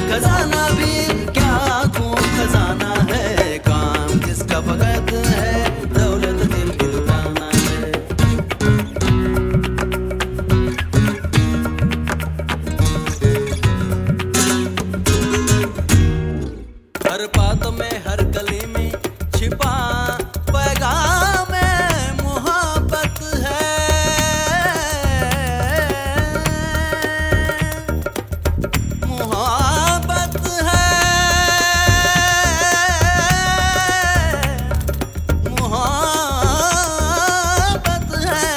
खजाना भी क्या खूब खजाना है, काम जिसका फकत है दौलत दिल की लुटाना है। हर बात में हर गली में छिपा पैगाम मोहब्बत है, मोहब्बत है, मोहब्बत है।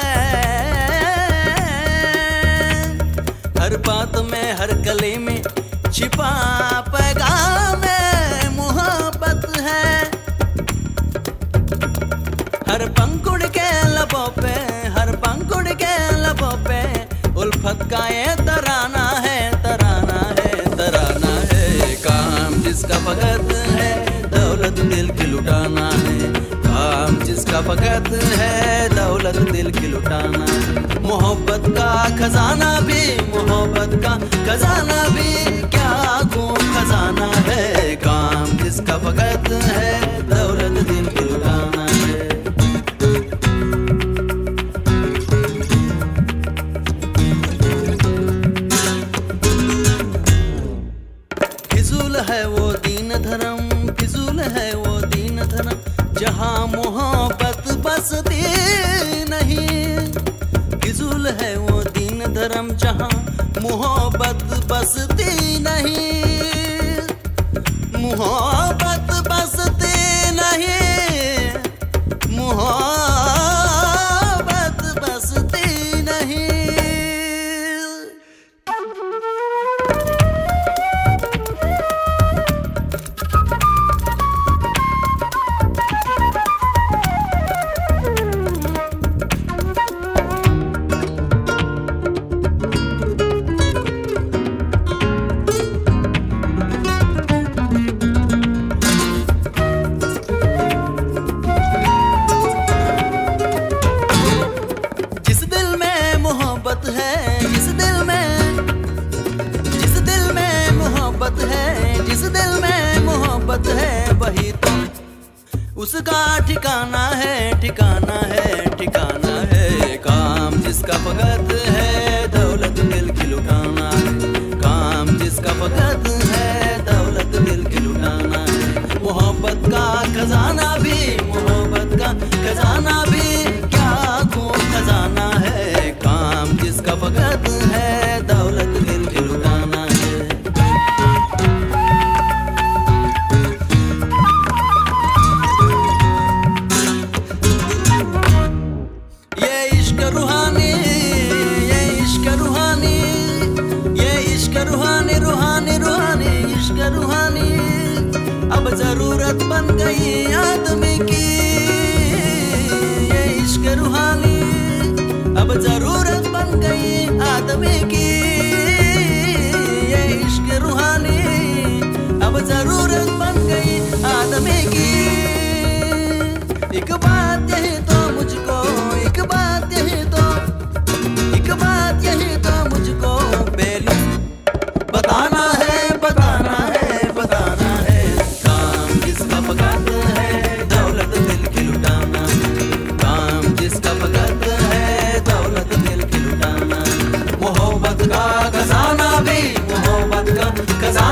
हर बात में हर गली में छिपा पैगाम मोहब्बत है। हर पंखुड़ के लबों पे, हर पंखुड़ के लबों पे उल्फत का ये तराना है, तराना है, तराना है। काम जिसका फकत है दौलत दिल की लुटाना है, काम जिसका फकत है दौलत दिल की लुटाना है। मोहब्बत का खजाना भी, मोहब्बत का खजाना भी क्या खूब खजाना है, काम जिसका फकत है दौलत दिल की लुटाना है। फिजूल है वो दीन धर्म, फिजूल है वो दीन धर्म जहाँ मोहब्बत बसती नहीं। फिजूल है वो दीन धर्म जहाँ मोहब्बत बसती नहीं, मोहब्बत बसती नहीं, मोहब्बत बसती नहीं। जिस दिल में मोहब्बत है, जिस दिल में, जिस दिल में मोहब्बत है, जिस दिल में मोहब्बत है वही तो उसका ठिकाना है, ठिकाना है, ठिकाना है। काम जिसका फकत है दौलत दिल की लुटाना है, काम जिसका फकत है दौलत दिल की लुटाना है। मोहब्बत का खजाना भी, मोहब्बत का खजाना भी क्या खूब खजाना है, काम जिसका फकत है दौलत दिल की लुटाना है। ये इश्क रूहानी, ये इश्क रूहानी, ये इश्क रूहानी, रूहानी रूहानी इश्क रूहानी अब जरूरत बन गई आदमी की। ये इश्क रूहानी अब जरूरत बन गई आदमी की। ये इश्क रूहानी अब जरूरत बन गई आदमी की। एक बात यही तो मुझको, एक बात यही तो, एक बात यही तो मुझको बेलू बताना है, बताना है, बताना है। काम जिसका फकत है दौलत दिल की लुटाना है, काम जिसका फकत है दौलत दिल की लुटाना है। मोहब्बत का खजाना भी, मोहब्बत का खजाना